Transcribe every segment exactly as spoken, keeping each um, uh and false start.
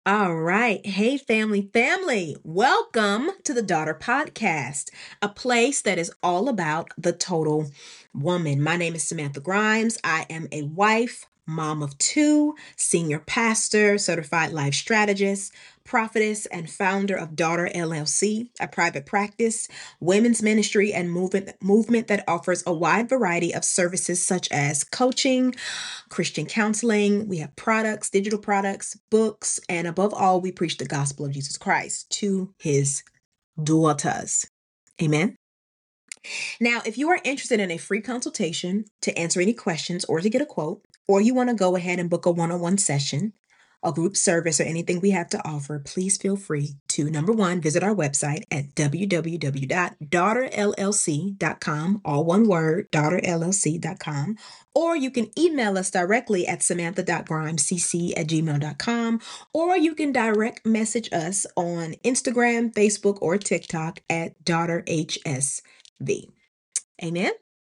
All right. Hey, family, family. Welcome to the Daughter Podcast, a place that is all about the total woman. My name is Samantha Grimes. I am a wife, mom of two, senior pastor, certified life strategist, prophetess, and founder of Daughter L L C, a private practice, women's ministry, and movement, movement that offers a wide variety of services such as coaching, Christian counseling. We have products, digital products, books, and above all, we preach the gospel of Jesus Christ to his daughters. Amen. Now, if you are interested in a free consultation to answer any questions or to get a quote, or you want to go ahead and book a one-on-one session, a group service, or anything we have to offer, please feel free to, number one, visit our website at w w w dot daughter l l c dot com, all one word, daughter l l c dot com, or you can email us directly at samantha dot grimescc at gmail dot com, or you can direct message us on Instagram, Facebook, or TikTok at daughter h s v. Amen.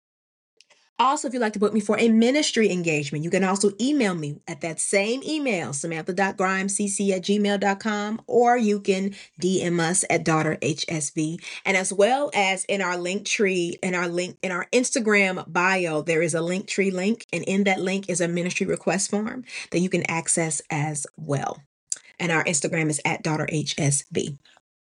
Also, if you'd like to book me for a ministry engagement, you can also email me at that same email, samantha dot grimescc at gmail dot com, or you can D M us at daughter h s v. And as well as in our link tree, in our link, in our Instagram bio, there is a link tree link. And in that link is a ministry request form that you can access as well. And our Instagram is at daughter h s v.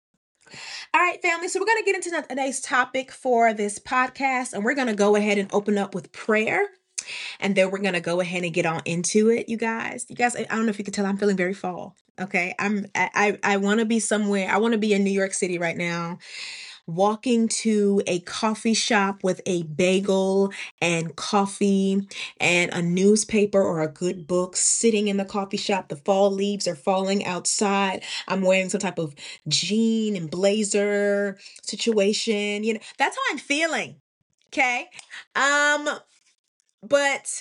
All right, family. So we're going to get into today's topic for this podcast, and we're going to go ahead and open up with prayer. And then we're going to go ahead and get on into it, you guys. You guys, I don't know if you can tell, I'm feeling very fall. Okay. I'm, I, I, I want to be somewhere. I want to be in New York City right now, walking to a coffee shop with a bagel and coffee and a newspaper or a good book, sitting in the coffee shop. The fall leaves are falling outside. I'm wearing some type of jean and blazer situation. You know, that's how I'm feeling. Okay. Um, but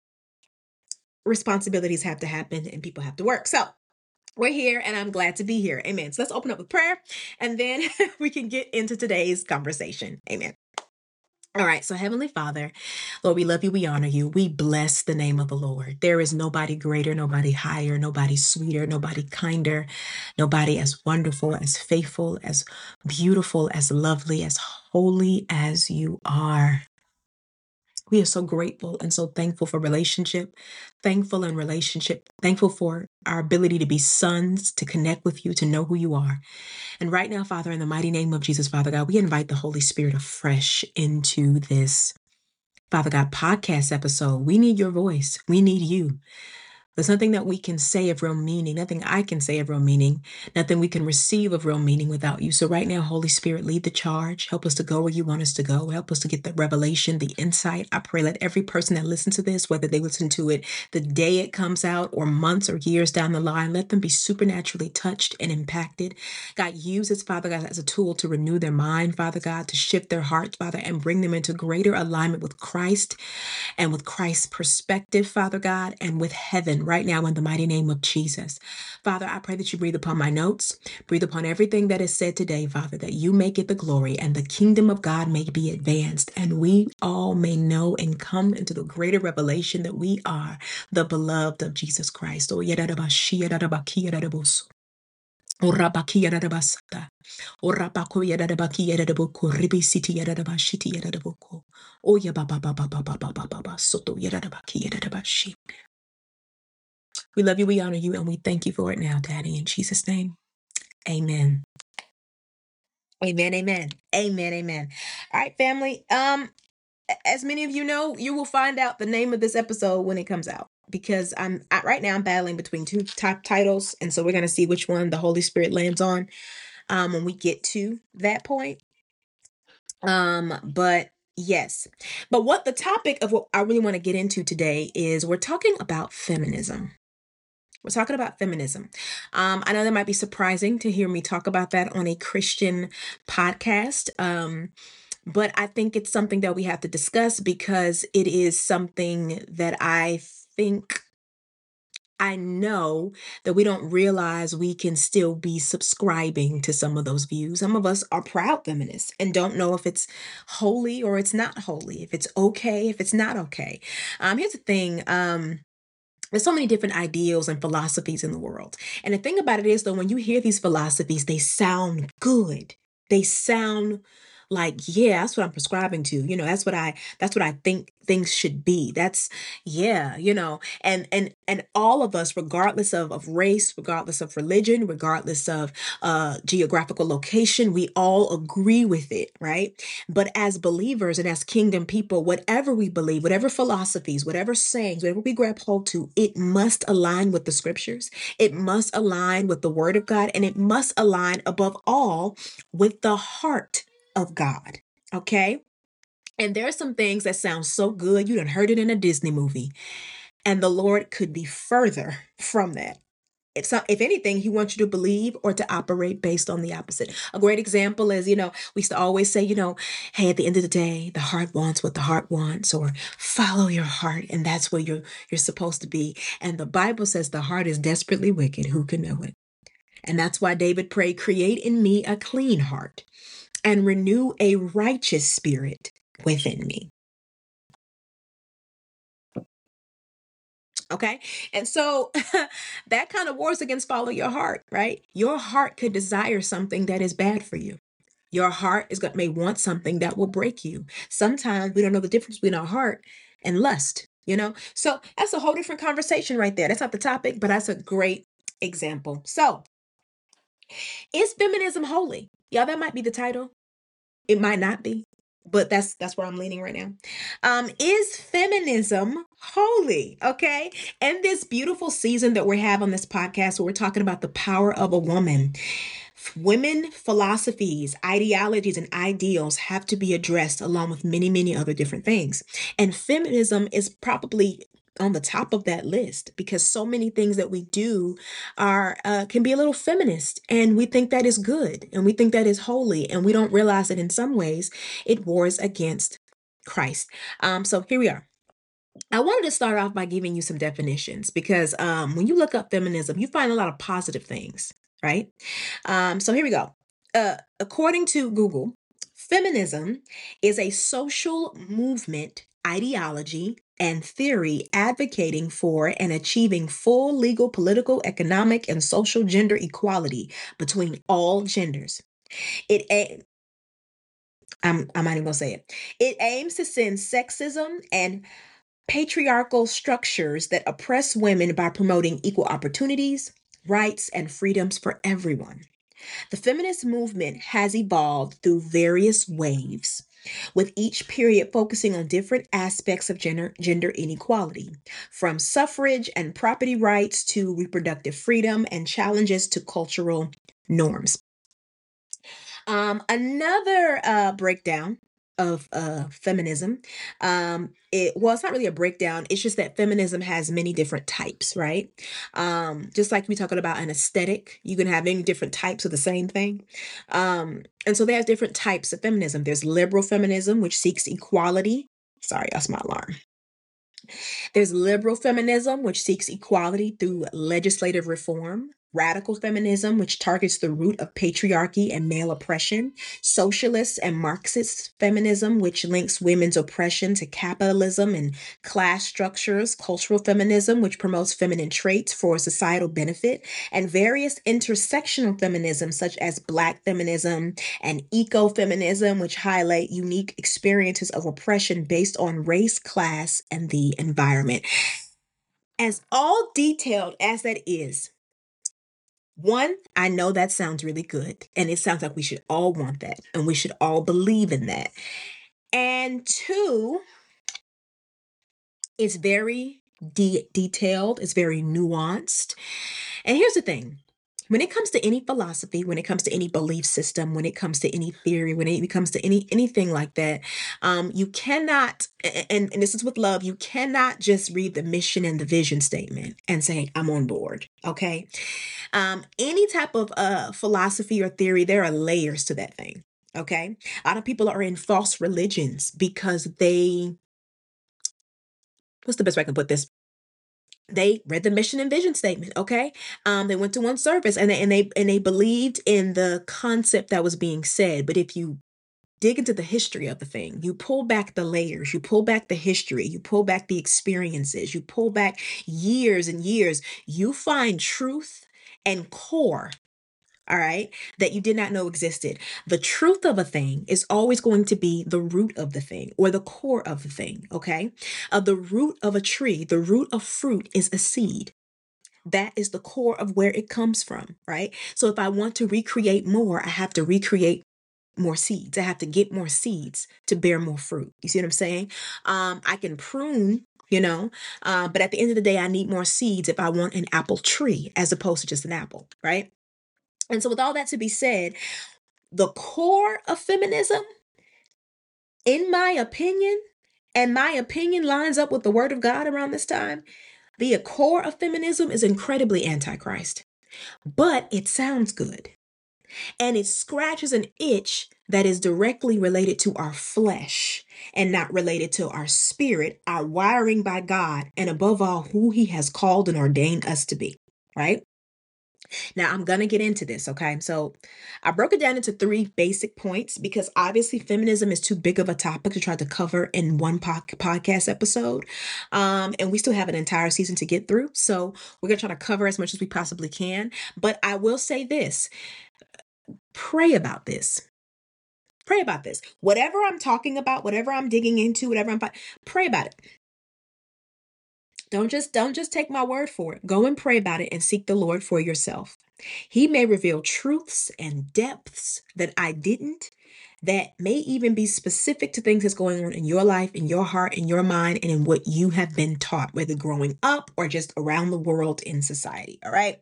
responsibilities have to happen and people have to work. So we're here and I'm glad to be here. Amen. So let's open up with prayer and then we can get into today's conversation. Amen. All right. So Heavenly Father, Lord, we love you. We honor you. We bless the name of the Lord. There is nobody greater, nobody higher, nobody sweeter, nobody kinder, nobody as wonderful, as faithful, as beautiful, as lovely, as holy as you are. We are so grateful and so thankful for relationship, thankful in relationship, thankful for our ability to be sons, to connect with you, to know who you are. And right now, Father, in the mighty name of Jesus, Father God, we invite the Holy Spirit afresh into this, Father God, podcast episode. We need your voice. We need you. There's nothing that we can say of real meaning, nothing I can say of real meaning, nothing we can receive of real meaning without you. So right now, Holy Spirit, lead the charge. Help us to go where you want us to go. Help us to get the revelation, the insight. I pray let every person that listens to this, whether they listen to it the day it comes out or months or years down the line, let them be supernaturally touched and impacted. God, use this, Father God, as a tool to renew their mind, Father God, to shift their hearts, Father, and bring them into greater alignment with Christ and with Christ's perspective, Father God, and with heaven right now in the mighty name of Jesus. Father, I pray that you breathe upon my notes, breathe upon everything that is said today, Father, that you may get the glory and the kingdom of God may be advanced and we all may know and come into the greater revelation that we are the beloved of Jesus Christ. Oh, Orabakia da basata. Orabakoya da bakia da boko. Ribisiti da bashiti da boko. Oya baba baba baba baba baba. Soto yada bakia da bashi. We love you, we honor you, and we thank you for it now, Daddy. In Jesus' name, amen. Amen, amen. Amen, amen. All right, family. Um, as many of you know, you will find out the name of this episode when it comes out. Because I'm I, right now I'm battling between two top titles, and so we're gonna see which one the Holy Spirit lands on um, when we get to that point. Um, but yes, but what the topic of what I really want to get into today is we're talking about feminism. We're talking about feminism. Um, I know that might be surprising to hear me talk about that on a Christian podcast. Um, but I think it's something that we have to discuss because it is something that I think I know that we don't realize we can still be subscribing to some of those views. Some of us are proud feminists and don't know if it's holy or it's not holy, if it's okay, if it's not okay. Um, here's the thing. Um, There's so many different ideals and philosophies in the world. And the thing about it is, though, when you hear these philosophies, they sound good. They sound like, yeah, that's what I'm prescribing to. You know, that's what I that's what I think things should be. That's yeah, you know, and and and all of us, regardless of, of race, regardless of religion, regardless of uh geographical location, we all agree with it, right? But as believers and as kingdom people, whatever we believe, whatever philosophies, whatever sayings, whatever we grab hold to, it must align with the scriptures. It must align with the word of God, and it must align above all with the heart of God. Okay. And there are some things that sound so good. You done heard it in a Disney movie, and the Lord could be further from that. It's not, if anything, he wants you to believe or to operate based on the opposite. A great example is, you know, we used to always say, you know, hey, at the end of the day, the heart wants what the heart wants, or follow your heart, and that's where you're you're supposed to be. And the Bible says the heart is desperately wicked. Who can know it? And that's why David prayed, create in me a clean heart and renew a righteous spirit within me. Okay. And so that kind of wars against follow your heart, right? Your heart could desire something that is bad for you. Your heart is going may want something that will break you. Sometimes we don't know the difference between our heart and lust, you know? So that's a whole different conversation right there. That's not the topic, but that's a great example. So is feminism holy? Y'all, that might be the title. It might not be, but that's that's where I'm leaning right now. Um, is feminism holy? Okay. And this beautiful season that we have on this podcast, where we're talking about the power of a woman. Women philosophies, ideologies, and ideals have to be addressed along with many, many other different things. And feminism is probably on the top of that list, because so many things that we do are uh, can be a little feminist, and we think that is good, and we think that is holy, and we don't realize that in some ways it wars against Christ. Um, so here we are. I wanted to start off by giving you some definitions, because um, when you look up feminism, you find a lot of positive things, right? Um, so here we go. Uh, according to Google, feminism is a social movement, ideology, and theory advocating for and achieving full legal, political, economic, and social gender equality between all genders. It a- I'm, I'm not even gonna say it. It aims to send sexism and patriarchal structures that oppress women by promoting equal opportunities, rights, and freedoms for everyone. The feminist movement has evolved through various waves, with each period focusing on different aspects of gender, gender inequality, from suffrage and property rights to reproductive freedom and challenges to cultural norms. Um, another uh, breakdown of uh, feminism. Um, it well, it's not really a breakdown. It's just that feminism has many different types, right? Um, just like we talking about an aesthetic, you can have many different types of the same thing. Um, and so there's different types of feminism. There's liberal feminism, which seeks equality. Sorry, that's my alarm. There's liberal feminism, which seeks equality through legislative reform. Radical feminism, which targets the root of patriarchy and male oppression. Socialist and Marxist feminism, which links women's oppression to capitalism and class structures. Cultural feminism, which promotes feminine traits for societal benefit. And various intersectional feminism, such as Black feminism and ecofeminism, which highlight unique experiences of oppression based on race, class, and the environment. As all detailed as that is, one, I know that sounds really good, and it sounds like we should all want that, and we should all believe in that. And two, it's very de- detailed, it's very nuanced. And here's the thing. When it comes to any philosophy, when it comes to any belief system, when it comes to any theory, when it comes to any anything like that, um, you cannot, and, and this is with love, you cannot just read the mission and the vision statement and say, I'm on board, okay? Um, any type of uh, philosophy or theory, there are layers to that thing, okay? A lot of people are in false religions because they, what's the best way I can put this? They read the mission and vision statement, okay? Um, they went to one service and they and they and they believed in the concept that was being said. But if you dig into the history of the thing. You pull back the layers, you pull back the history, you pull back the experiences, you pull back years and years, you find truth and core, all right, that you did not know existed. The truth of a thing is always going to be the root of the thing or the core of the thing, okay? Uh, the root of a tree, the root of fruit is a seed. That is the core of where it comes from, right? So if I want to recreate more, I have to recreate more seeds. I have to get more seeds to bear more fruit. You see what I'm saying? Um, I can prune, you know, uh, but at the end of the day, I need more seeds if I want an apple tree as opposed to just an apple, right? And so with all that to be said, the core of feminism, in my opinion, and my opinion lines up with the word of God around this time, the core of feminism is incredibly antichrist, but it sounds good. And it scratches an itch that is directly related to our flesh and not related to our spirit, our wiring by God, and above all, who he has called and ordained us to be, right? Now, I'm going to get into this, okay? So I broke it down into three basic points because obviously feminism is too big of a topic to try to cover in one po- podcast episode. Um, and we still have an entire season to get through. So we're going to try to cover as much as we possibly can. But I will say this, pray about this. Pray about this. Whatever I'm talking about, whatever I'm digging into, whatever I'm, pray about it. Don't just don't just take my word for it. Go and pray about it and seek the Lord for yourself. He may reveal truths and depths that I didn't, that may even be specific to things that's going on in your life, in your heart, in your mind, and in what you have been taught, whether growing up or just around the world in society. All right.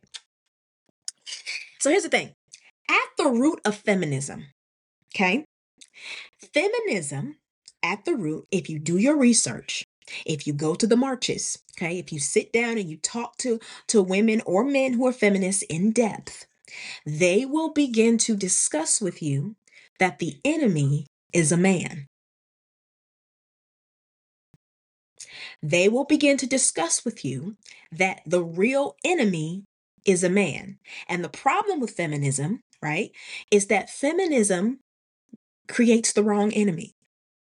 So here's the thing. At the root of feminism, okay? Feminism at the root, if you do your research, if you go to the marches, okay, if you sit down and you talk to, to women or men who are feminists in depth, they will begin to discuss with you that the enemy is a man. They will begin to discuss with you that the real enemy is a man. And the problem with feminism, right, is that feminism creates the wrong enemy.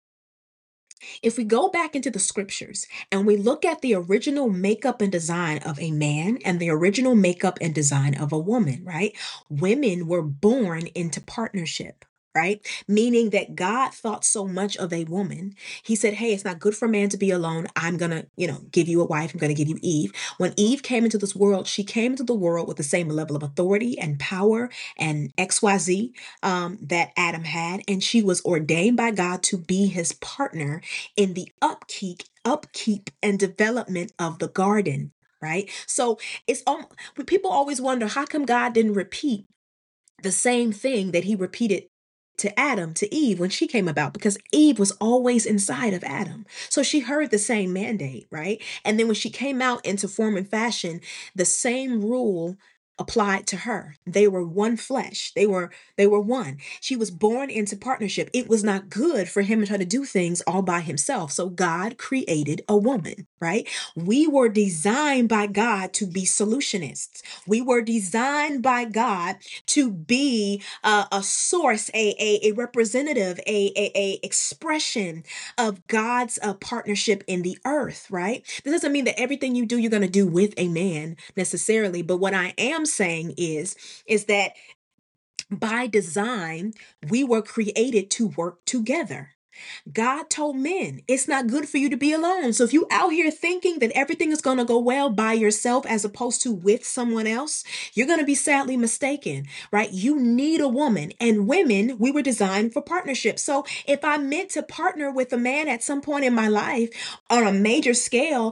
If we go back into the scriptures and we look at the original makeup and design of a man and the original makeup and design of a woman, right? Women were born into partnership. Right? Meaning that God thought so much of a woman. He said, hey, it's not good for a man to be alone. I'm going to, you know, give you a wife. I'm going to give you Eve. When Eve came into this world, she came into the world with the same level of authority and power and X Y Z um, that Adam had. And she was ordained by God to be his partner in the upkeep, upkeep and development of the garden. Right? So it's um, people always wonder, how come God didn't repeat the same thing that he repeated to Adam, to Eve when she came about? Because Eve was always inside of Adam. So she heard the same mandate, right? And then when she came out into form and fashion, the same rule applied to her. They were one flesh. They were they were one. She was born into partnership. It was not good for him to try to do things all by himself. So God created a woman, right? We were designed by God to be solutionists. We were designed by God to be uh, a source, a, a, a representative, a, a, a expression of God's uh, partnership in the earth, right? This doesn't mean that everything you do, you're going to do with a man necessarily. But what I am saying is, is that by design, we were created to work together. God told men it's not good for you to be alone. So if you out here thinking that everything is going to go well by yourself as opposed to with someone else, you're going to be sadly mistaken, right? You need a woman, and women, we were designed for partnership. So if I'm meant to partner with a man at some point in my life on a major scale,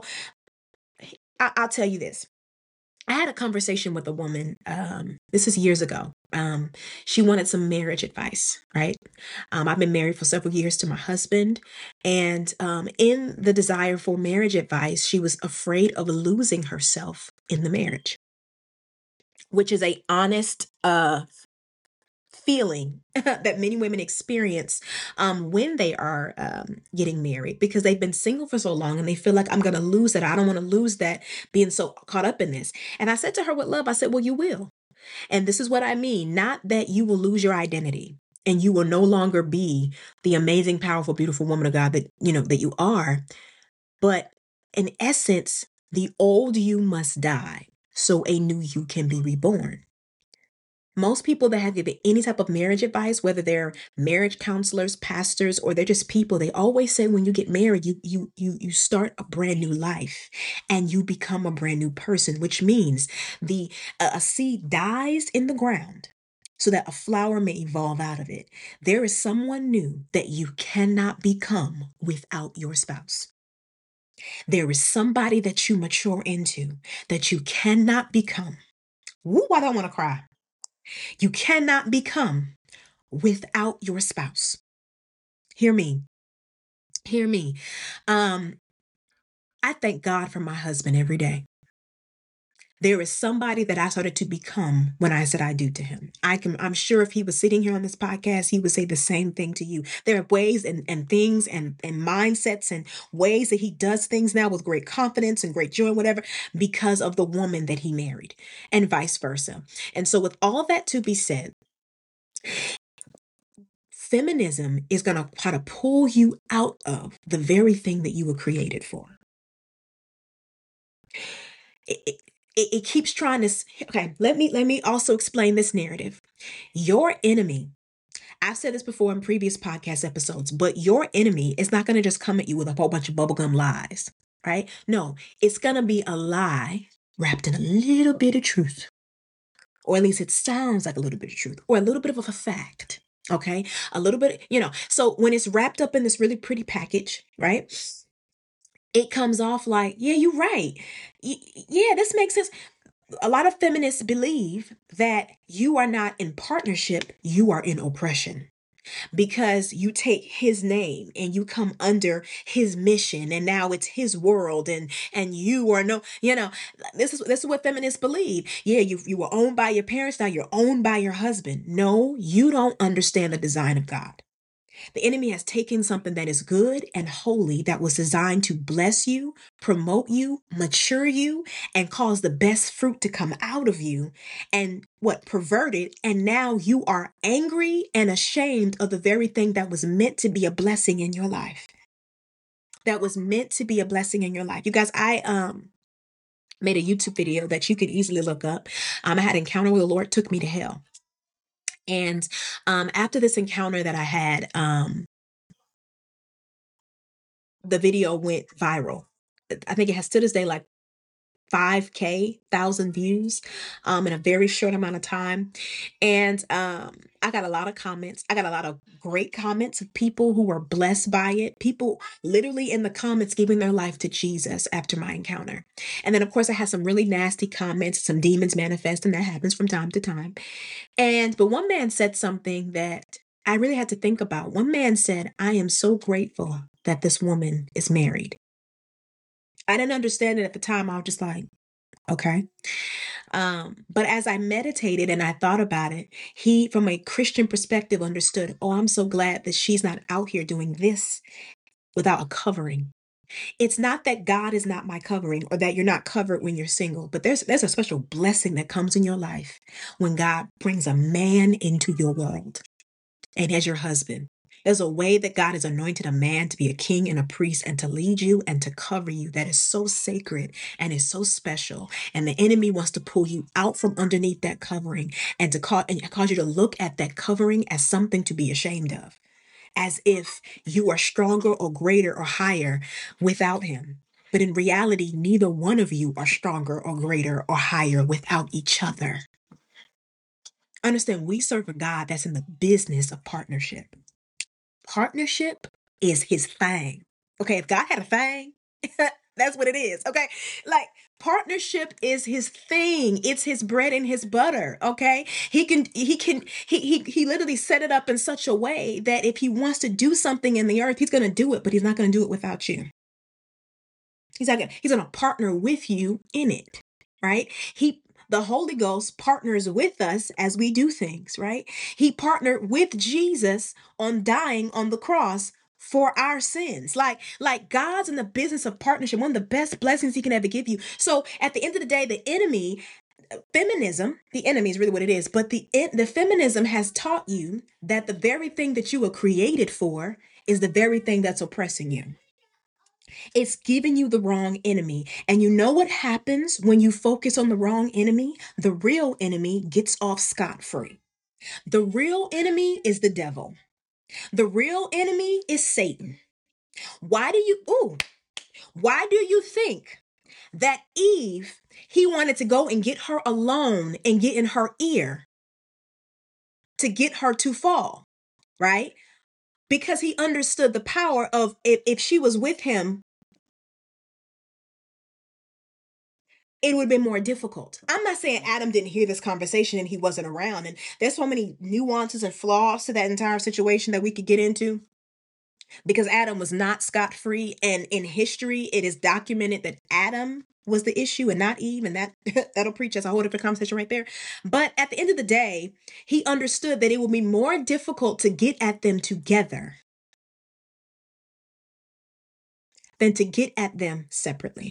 I- I'll tell you this. I had a conversation with a woman. Um, this is years ago. Um, she wanted some marriage advice, right? Um, I've been married for several years to my husband. And um, in the desire for marriage advice, she was afraid of losing herself in the marriage, which is a honest uh, feeling that many women experience um, when they are um, getting married, because they've been single for so long and they feel like, I'm going to lose it. I don't want to lose that, being so caught up in this. And I said to her with love, I said, well, you will. And this is what I mean. Not that you will lose your identity. and you will no longer be the amazing, powerful, beautiful woman of God that, you know, that you are. But in essence, the old you must die so a new you can be reborn. Most people that have given any type of marriage advice, whether they're marriage counselors, pastors, or they're just people, they always say when you get married, you you you you start a brand new life and you become a brand new person, which means the uh, a seed dies in the ground so that a flower may evolve out of it. There is someone new that you cannot become without your spouse. There is somebody that you mature into that you cannot become. Woo, I don't want to cry. You cannot become without your spouse. Hear me. Hear me. Um, I thank God for my husband every day. There is somebody that I started to become when I said I do to him. I can, I'm sure if he was sitting here on this podcast, he would say the same thing to you. There are ways and, and things and, and mindsets and ways that he does things now with great confidence and great joy and whatever, because of the woman that he married and vice versa. And so with all that to be said, feminism is going to try to pull you out of the very thing that you were created for. It, it, it keeps trying to, okay, let me, let me also explain this narrative. Your enemy, I've said this before in previous podcast episodes, but your enemy is not going to just come at you with a whole bunch of bubblegum lies, right? No, it's going to be a lie wrapped in a little bit of truth, or at least it sounds like a little bit of truth, or a little bit of a fact. Okay, a little bit, you know, so when it's wrapped up in this really pretty package, right? It comes off like, yeah, you're right. Y- yeah, this makes sense. A lot of feminists believe that you are not in partnership, you are in oppression. Because you take his name and you come under his mission, and now it's his world, and and you are no, you know, this is this is what feminists believe. Yeah, you you were owned by your parents, now you're owned by your husband. No, you don't understand the design of God. The enemy has taken something that is good and holy, that was designed to bless you, promote you, mature you, and cause the best fruit to come out of you, and what, pervert it. And now you are angry and ashamed of the very thing that was meant to be a blessing in your life. That was meant to be a blessing in your life. You guys, I um made a YouTube video that you could easily look up. Um, I had an encounter with the Lord, took me to hell. And um, after this encounter that I had, um, the video went viral. I think it has to this day like five K thousand views um, in a very short amount of time. And um, I got a lot of comments. I got a lot of great comments of people who were blessed by it. People literally in the comments giving their life to Jesus after my encounter. And then, of course, I had some really nasty comments, some demons manifesting. That happens from time to time. And but one man said something that I really had to think about. One man said, "I am so grateful that this woman is married." I didn't understand it at the time. I was just like, okay. Um, but as I meditated and I thought about it, he, from a Christian perspective, understood, oh, I'm so glad that she's not out here doing this without a covering. It's not that God is not my covering or that you're not covered when you're single, but there's there's a special blessing that comes in your life when God brings a man into your world and as your husband. There's a way that God has anointed a man to be a king and a priest and to lead you and to cover you that is so sacred and is so special. And the enemy wants to pull you out from underneath that covering and to cause, and cause you to look at that covering as something to be ashamed of, as if you are stronger or greater or higher without him. But in reality, neither one of you are stronger or greater or higher without each other. Understand, we serve a God that's in the business of partnership. Partnership is his thing. Okay, if God had a thing, that's what it is. Okay, like partnership is his thing. It's his bread and his butter. Okay, he can he can he he he literally set it up in such a way that if he wants to do something in the earth, he's going to do it, but he's not going to do it without you. He's not gonna, he's going to partner with you in it, right? He the Holy Ghost partners with us as we do things, right? He partnered with Jesus on dying on the cross for our sins. Like, like God's in the business of partnership, one of the best blessings he can ever give you. So at the end of the day, the enemy, feminism, the enemy is really what it is, but the the feminism has taught you that the very thing that you were created for is the very thing that's oppressing you. It's giving you the wrong enemy. And you know what happens when you focus on the wrong enemy? The real enemy gets off scot-free. The real enemy is the devil. The real enemy is Satan. Why do you, ooh, why do you think that Eve, he wanted to go and get her alone and get in her ear to get her to fall, right? Because he understood the power of if, if she was with him, it would have been more difficult. I'm not saying Adam didn't hear this conversation and he wasn't around. And there's so many nuances and flaws to that entire situation that we could get into, because Adam was not scot-free. And in history, it is documented that Adam was the issue and not Eve. And that that'll preach as a whole different conversation right there. But at the end of the day, he understood that it would be more difficult to get at them together than to get at them separately.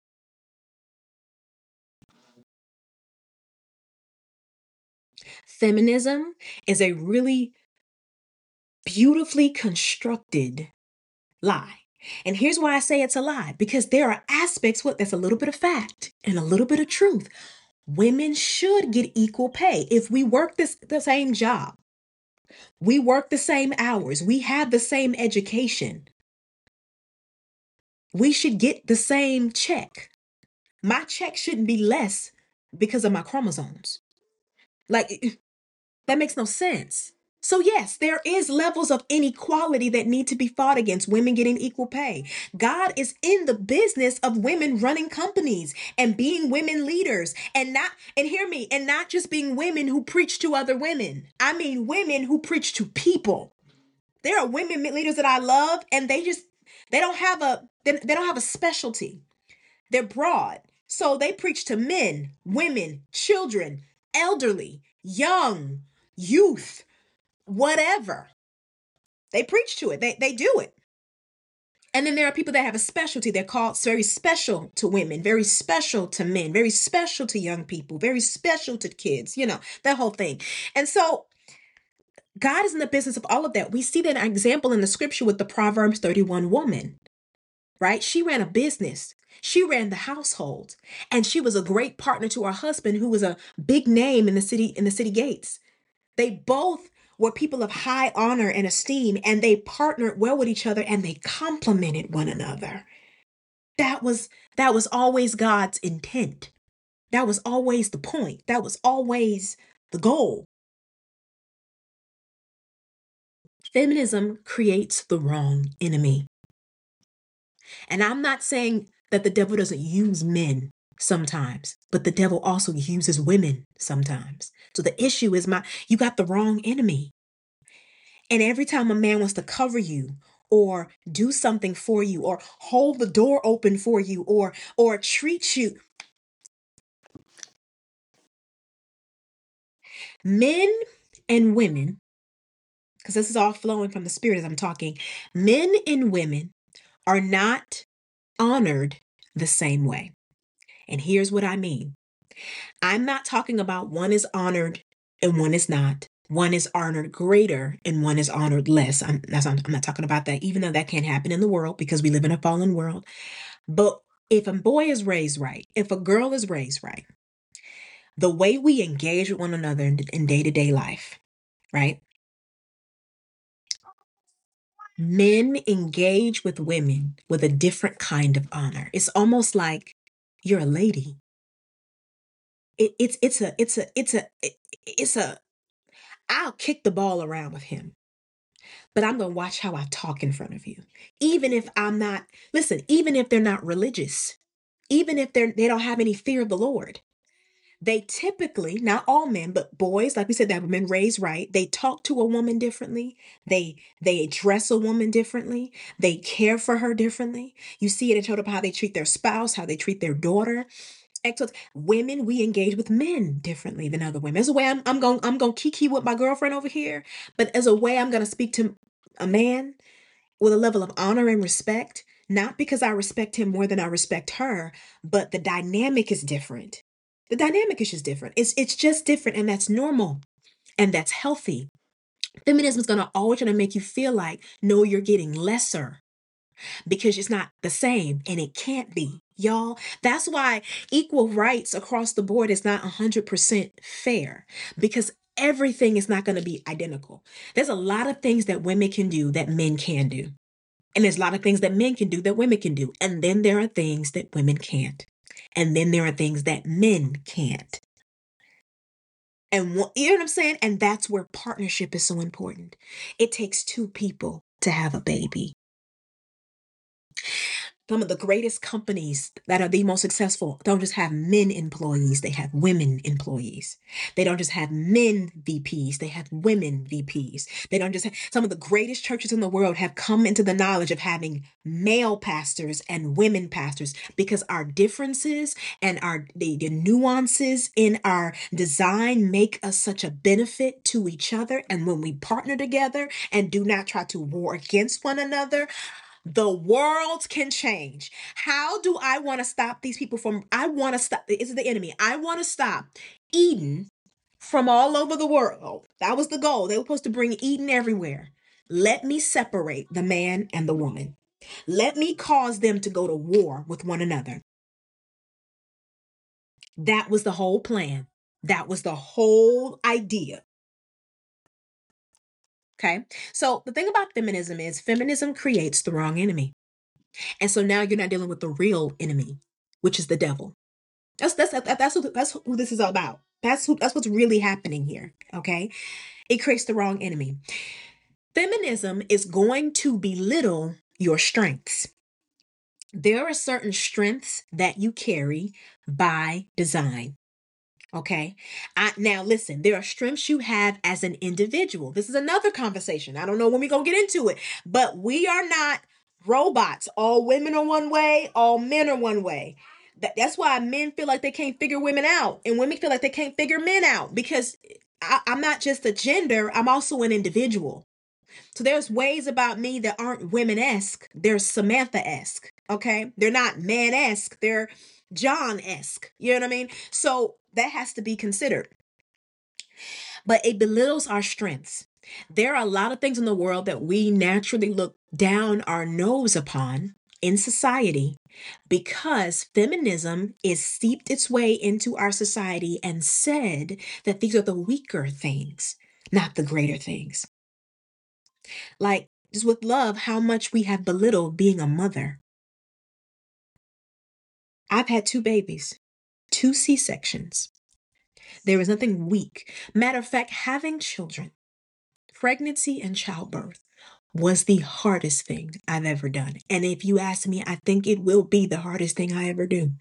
Feminism is a really beautifully constructed lie. And here's why I say it's a lie, because there are aspects what that's a little bit of fact and a little bit of truth. Women should get equal pay. If we work this the same job, we work the same hours, we have the same education, we should get the same check. My check shouldn't be less because of my chromosomes. Like, that makes no sense. So yes, there is levels of inequality that need to be fought against, women getting equal pay. God is in the business of women running companies and being women leaders, and not, and hear me, and not just being women who preach to other women. I mean women who preach to people. There are women leaders that I love, and they just, they don't have a, they, they don't have a specialty. They're broad. So they preach to men, women, children, elderly, young, youth, whatever. They preach to it. They they do it. And then there are people that have a specialty. They're called very special to women, very special to men, very special to young people, very special to kids, you know, that whole thing. And so God is in the business of all of that. We see that example in the scripture with the Proverbs thirty-one woman, right? She ran a business. She ran the household, and she was a great partner to her husband, who was a big name in the city, in the city gates. They both were people of high honor and esteem, and they partnered well with each other, and they complemented one another. That was, that was always God's intent. That was always the point. That was always the goal. Feminism creates the wrong enemy. And I'm not saying that the devil doesn't use men sometimes, but the devil also uses women sometimes. So the issue is, my you got the wrong enemy. And every time a man wants to cover you or do something for you or hold the door open for you or or treat you, men and women, because this is all flowing from the spirit as I'm talking, men and women are not honored the same way. And here's what I mean. I'm not talking about one is honored and one is not. One is honored greater and one is honored less. I'm, that's, I'm not talking about that, even though that can't happen in the world because we live in a fallen world. But if a boy is raised right, if a girl is raised right, the way we engage with one another in, in day-to-day life, right? Men engage with women with a different kind of honor. It's almost like you're a lady. It, it's it's a it's a it's a it's a I'll kick the ball around with him, but I'm going to watch how I talk in front of you. Even if I'm not, listen, even if they're not religious, even if they're, they don't have any fear of the Lord, they typically, not all men, but boys, like we said, that have been raised right, they talk to a woman differently. They, they address a woman differently. They care for her differently. You see it in total how they treat their spouse, how they treat their daughter. Women, we engage with men differently than other women. As a way, I'm, I'm going I'm going to kiki with my girlfriend over here, but as a way, I'm going to speak to a man with a level of honor and respect, not because I respect him more than I respect her, but the dynamic is different. The dynamic is just different. It's it's just different, and that's normal, and that's healthy. Feminism is going to always try to make you feel like, no, you're getting lesser because it's not the same, and it can't be, y'all. That's why equal rights across the board is not one hundred percent fair, because everything is not going to be identical. There's a lot of things that women can do that men can do. And there's a lot of things that men can do that women can do. And then there are things that women can't. And then there are things that men can't. And you know what I'm saying? And that's where partnership is so important. It takes two people to have a baby. Some of the greatest companies that are the most successful don't just have men employees, they have women employees. They don't just have men V Ps, they have women V Ps. They don't just have, some of the greatest churches in the world have come into the knowledge of having male pastors and women pastors, because our differences and our the, the nuances in our design make us such a benefit to each other. And when we partner together and do not try to war against one another, the world can change. How do I want to stop these people from, I want to stop, it's the enemy. I want to stop Eden from all over the world. That was the goal. They were supposed to bring Eden everywhere. Let me separate the man and the woman. Let me cause them to go to war with one another. That was the whole plan. That was the whole idea. Okay. So the thing about feminism is feminism creates the wrong enemy. And so now you're not dealing with the real enemy, which is the devil. That's that's that's who, that's who this is all about. That's who that's what's really happening here. Okay, it creates the wrong enemy. Feminism is going to belittle your strengths. There are certain strengths that you carry by design. Okay. I, now listen, there are strengths you have as an individual. This is another conversation. I don't know when we're going to get into it, but we are not robots. All women are one way, all men are one way. That, that's why men feel like they can't figure women out, and women feel like they can't figure men out, because I, I'm not just a gender, I'm also an individual. So there's ways about me that aren't women-esque. They're Samantha-esque. Okay. They're not man-esque. They're John-esque. You know what I mean? So that has to be considered. But it belittles our strengths. There are a lot of things in the world that we naturally look down our nose upon in society, because feminism is seeped its way into our society and said that these are the weaker things, not the greater things. Like, just with love, how much we have belittled being a mother. I've had two babies, two C-sections. There is nothing weak. Matter of fact, having children, pregnancy and childbirth, was the hardest thing I've ever done. And if you ask me, I think it will be the hardest thing I ever do.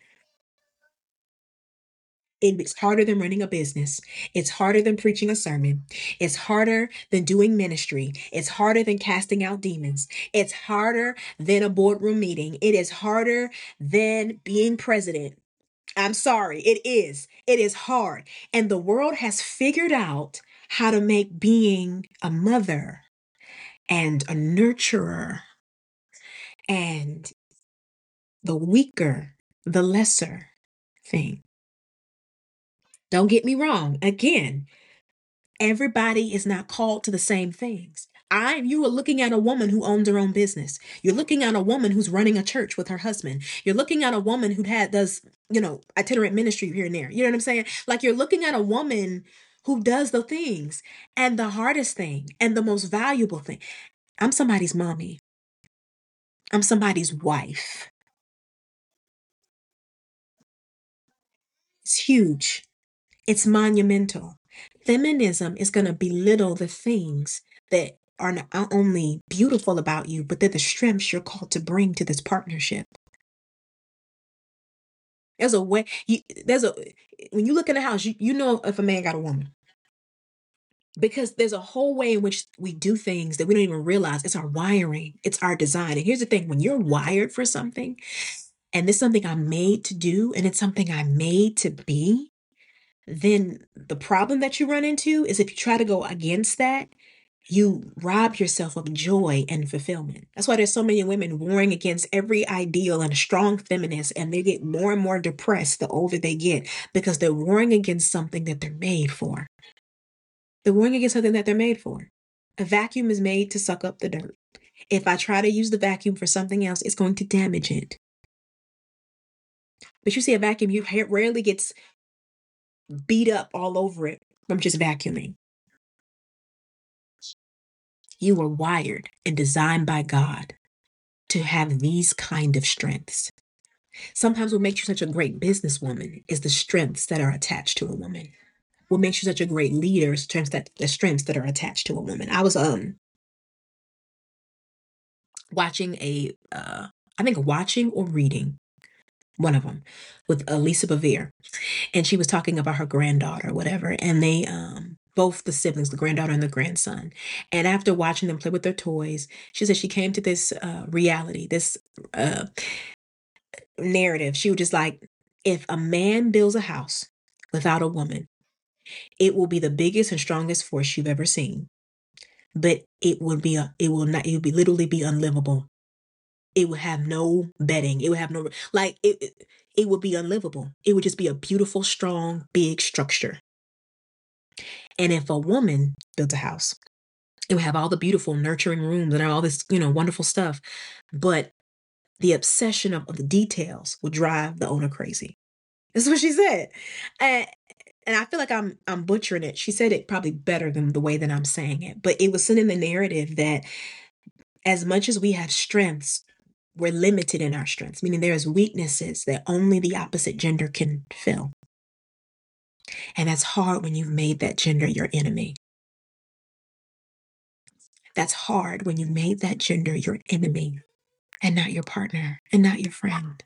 It's harder than running a business. It's harder than preaching a sermon. It's harder than doing ministry. It's harder than casting out demons. It's harder than a boardroom meeting. It is harder than being president. I'm sorry, it is. It is hard. And the world has figured out how to make being a mother and a nurturer and the weaker, the lesser thing. Don't get me wrong. Again, everybody is not called to the same things. I, you are looking at a woman who owns her own business. You're looking at a woman who's running a church with her husband. You're looking at a woman who had does, you know, itinerant ministry here and there. You know what I'm saying? Like, you're looking at a woman who does the things. And the hardest thing and the most valuable thing, I'm somebody's mommy. I'm somebody's wife. It's huge. It's monumental. Feminism is going to belittle the things that are not only beautiful about you, but they're the strengths you're called to bring to this partnership. There's a way, you, there's a, when you look in the house, you, you know if a man got a woman. Because there's a whole way in which we do things that we don't even realize. It's our wiring. It's our design. And here's the thing, when you're wired for something, and it's something I'm made to do, and it's something I'm made to be, then the problem that you run into is if you try to go against that, you rob yourself of joy and fulfillment. That's why there's so many women warring against every ideal and a strong feminist, and they get more and more depressed the older they get because they're warring against something that they're made for. They're warring against something that they're made for. A vacuum is made to suck up the dirt. If I try to use the vacuum for something else, it's going to damage it. But you see, a vacuum, you rarely gets beat up all over it from just vacuuming. You were wired and designed by God to have these kind of strengths. Sometimes what makes you such a great businesswoman is the strengths that are attached to a woman. What makes you such a great leader is strengths that the strengths that are attached to a woman. I was um watching a uh I think watching or reading one of them with Lisa Bevere, and she was talking about her granddaughter, whatever, and they um both the siblings, the granddaughter and the grandson. And after watching them play with their toys, she said she came to this uh, reality, this uh, narrative. She was just like, if a man builds a house without a woman, it will be the biggest and strongest force you've ever seen. But it would be a, it will not, it would be literally be unlivable. It would have no bedding. It would have no, like, it, it, it would be unlivable. It would just be a beautiful, strong, big structure. And if a woman built a house, it would have all the beautiful, nurturing rooms and all this, you know, wonderful stuff. But the obsession of, of the details would drive the owner crazy. That's what she said. And, and I feel like I'm I'm butchering it. She said it probably better than the way that I'm saying it. But it was sending the narrative that as much as we have strengths, we're limited in our strengths, meaning there's weaknesses that only the opposite gender can fill. And that's hard when you've made that gender your enemy. That's hard when you've made that gender your enemy and not your partner and not your friend.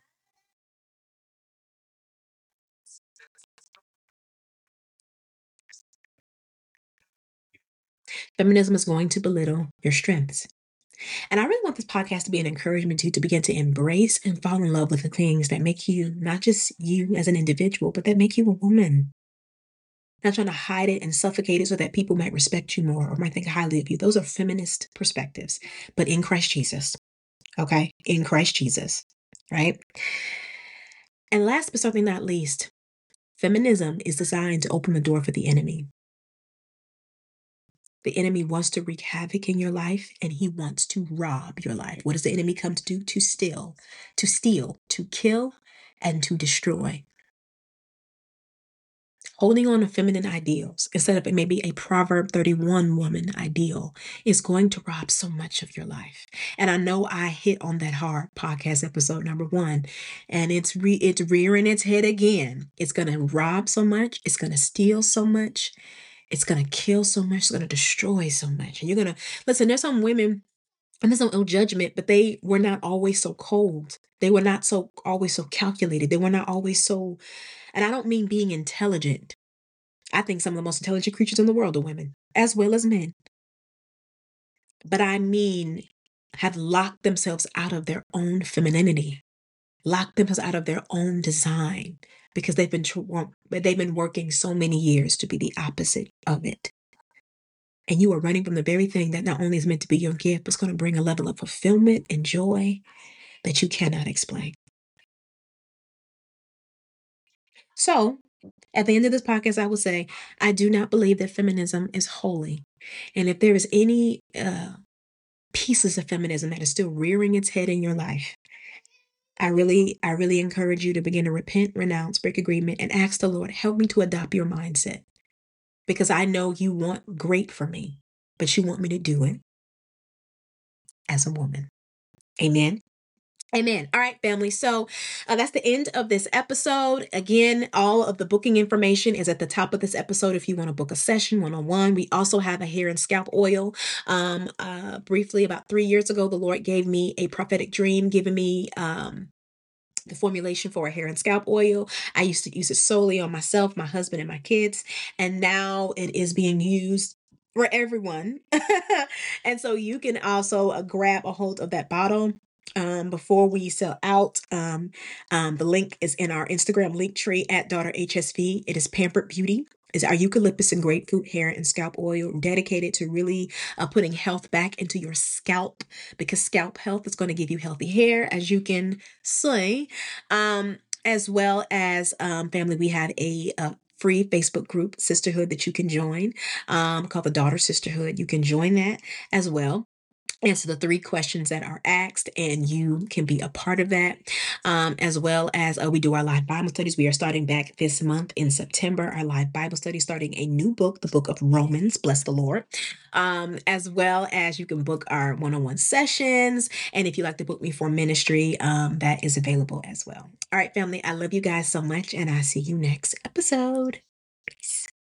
Feminism is going to belittle your strengths. And I really want this podcast to be an encouragement to you to begin to embrace and fall in love with the things that make you not just you as an individual, but that make you a woman. Not trying to hide it and suffocate it so that people might respect you more or might think highly of you. Those are feminist perspectives, but in Christ Jesus. Okay? In Christ Jesus. Right? And last but certainly not least, feminism is designed to open the door for the enemy. The enemy wants to wreak havoc in your life, and he wants to rob your life. What does the enemy come to do? To steal, to steal, to kill, and to destroy. Holding on to feminine ideals instead of maybe a Proverb thirty-one woman ideal is going to rob so much of your life. And I know I hit on that hard podcast episode number one, and it's re- it's rearing its head again. It's going to rob so much. It's going to steal so much. It's going to kill so much. It's going to destroy so much. And you're going to, listen, there's some women, and there's no ill judgment, but they were not always so cold. They were not so always so calculated. They were not always so, and I don't mean being intelligent. I think some of the most intelligent creatures in the world are women, as well as men. But I mean, have locked themselves out of their own femininity, locked themselves out of their own design, because they've been they've been working so many years to be the opposite of it. And you are running from the very thing that not only is meant to be your gift, but it's going to bring a level of fulfillment and joy that you cannot explain. So, at the end of this podcast, I will say, I do not believe that feminism is holy. And if there is any uh, pieces of feminism that is still rearing its head in your life, I really, I really encourage you to begin to repent, renounce, break agreement, and ask the Lord, help me to adopt your mindset. Because I know you want great for me, but you want me to do it as a woman. Amen. Amen. All right, family. So uh, that's the end of this episode. Again, all of the booking information is at the top of this episode if you want to book a session one-on-one. We also have a hair and scalp oil. Um, uh, briefly, about three years ago, the Lord gave me a prophetic dream, giving me um, the formulation for a hair and scalp oil. I used to use it solely on myself, my husband, and my kids. And now it is being used for everyone. And so you can also uh, grab a hold of that bottle um, before we sell out. Um, um, the link is in our Instagram link tree at daughter H S V. It is Pampered Beauty. is our eucalyptus and grapefruit hair and scalp oil, dedicated to really uh, putting health back into your scalp, because scalp health is going to give you healthy hair, as you can see. Um, as well as um, family, we have a, a free Facebook group, Sisterhood, that you can join, um, called the Daughter Sisterhood. You can join that as well. Answer the three questions that are asked, and you can be a part of that. Um, as well as uh, we do our live Bible studies. We are starting back this month in September, our live Bible study, starting a new book, the book of Romans. Bless the Lord. Um, as well as you can book our one-on-one sessions. And if you like to book me for ministry, um, that is available as well. All right, family, I love you guys so much, and I see you next episode. Peace.